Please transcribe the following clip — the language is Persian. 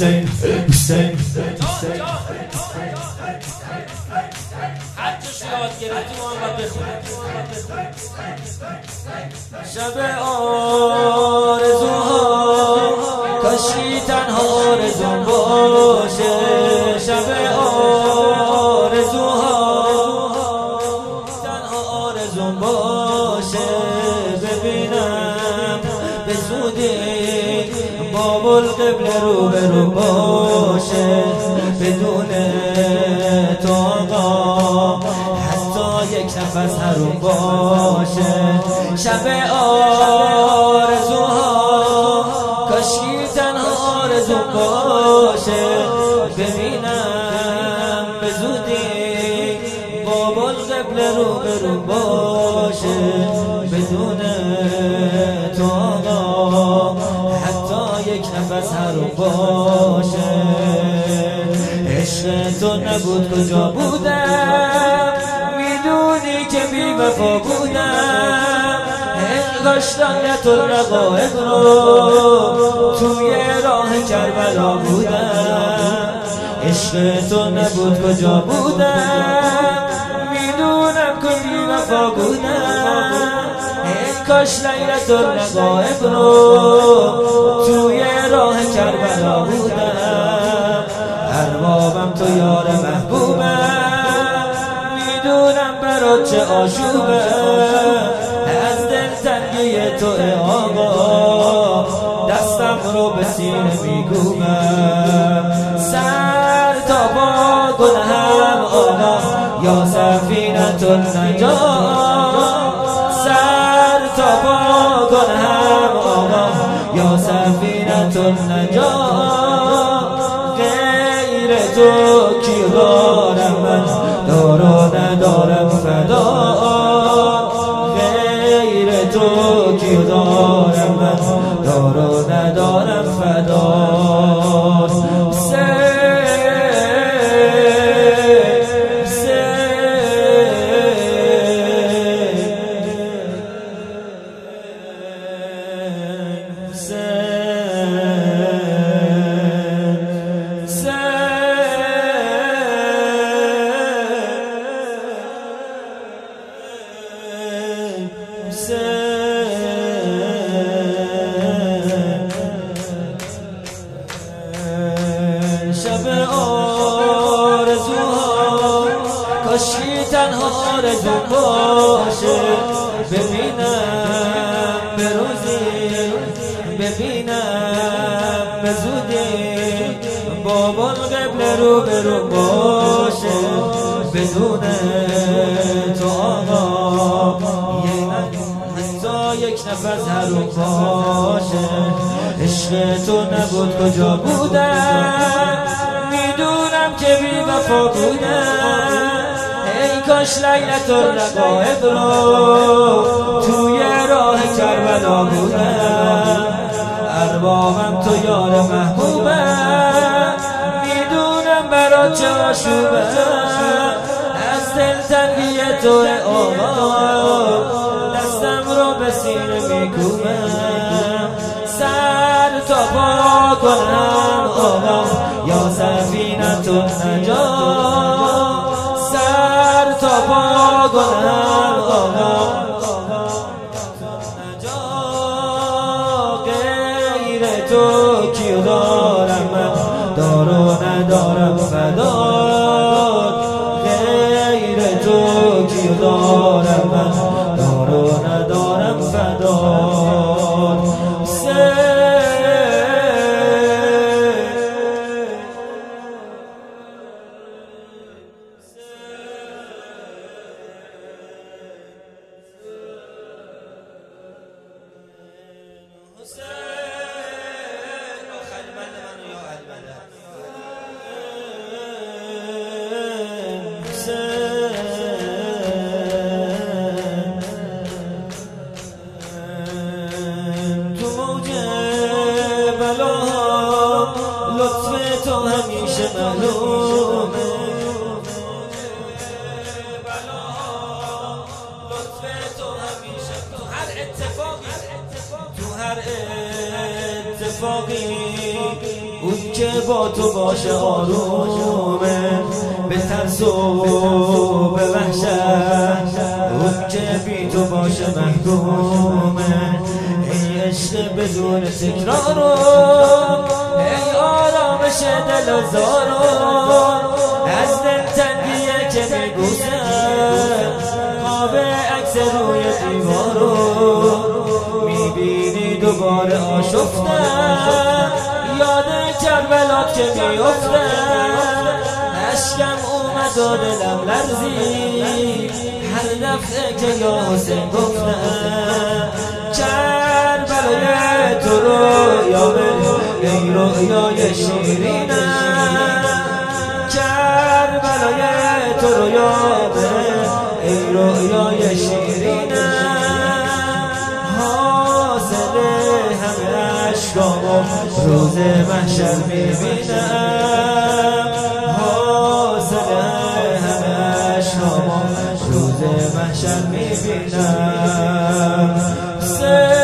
حسین حسین هر چه یاد گرفتی محمد بخون. شب آرزوها کاشکی تنها آرزوم باشه، شب آرزوها تنها آرزوم باشه، ببینم به زودی باب القبله رو به رو باشه، بدون تو آقا حتی یک نفس حروم باشه. شب آرزوها کاشکی تنها آرزوم باشه، ببینم به زودی باب القبله رو به رو باشه، بدون تو آقا حتی یک نفس حروم باشه. عشق تو نبود کجا بودم، میدونی که بی وفا بودم، انگاش لعنت الرقایق رو توی راه کربلا بودم. عشق تو نبود کجا بودم، میدونم که بی وفا بودم، کاش لعنت الرقایق رو توی راه کربلا بودم. اربابم تو یار محبوبم، میدونم برات چه آشوبه، از دلتنگی تو ای آقا دستم رو به سینه میگوبم. سر تا با گناهم آقا یا سفینة النجات، سر تا با گناهم آقا یا سفینة النجات، غیر تو کی دارم من دار و ندارم فدا، غیر تو کی دارم من دار و ندارم فدا. شب آرزوها کاشکی تنها آرزوم باشه، ببینم به روزی، ببینم به زودی باب القبله رو به رو باشه، بدون تو آقا حتی یک نفس حروم باشه. عشق تو نبود کجا بودم، میدونم که بی وفا بودم، ای کاش لعنت الرقایق رو توی راه کربلا بودم. اربابم تو یار محبوبم، میدونم برات چه آشوبه، از دلتنگی تو ای آقا دستم رو به سینه میکوبم. سر تا پا کنم آقا یا سفینة النجات، سر تا پا کنم آقا غیر تو کی دارم من دار و ندارم فدا، غیر تو کی دارم من دار و ندارم فدا. تو موج بلاها لطف تو همیشه معلومه، لطف تو همیشه تو هر اتفاقی، تو هر اتفاقی اون که با تو باشه آرومه، به ترس و به وحشت اون که بی تو باشه محرومه. ای عشق بدون تکرارو، ای آرامش دل و زارو، از دلتنگیه که میبوسه آب عکس روی دیوارو. میبینی دوباره آشفتم، یاد کربلات که میفته، اشکم اومد و دلم لرزید هر دفعه که یا حسین گفتم. کربلای تو رویا ای رویای شیرینم، کربلای تو رویا ای رویای شیرینم. حاصل همه عشقامو روز محشر میبینم، حاصل همه عشقامو روز محشر میبینم.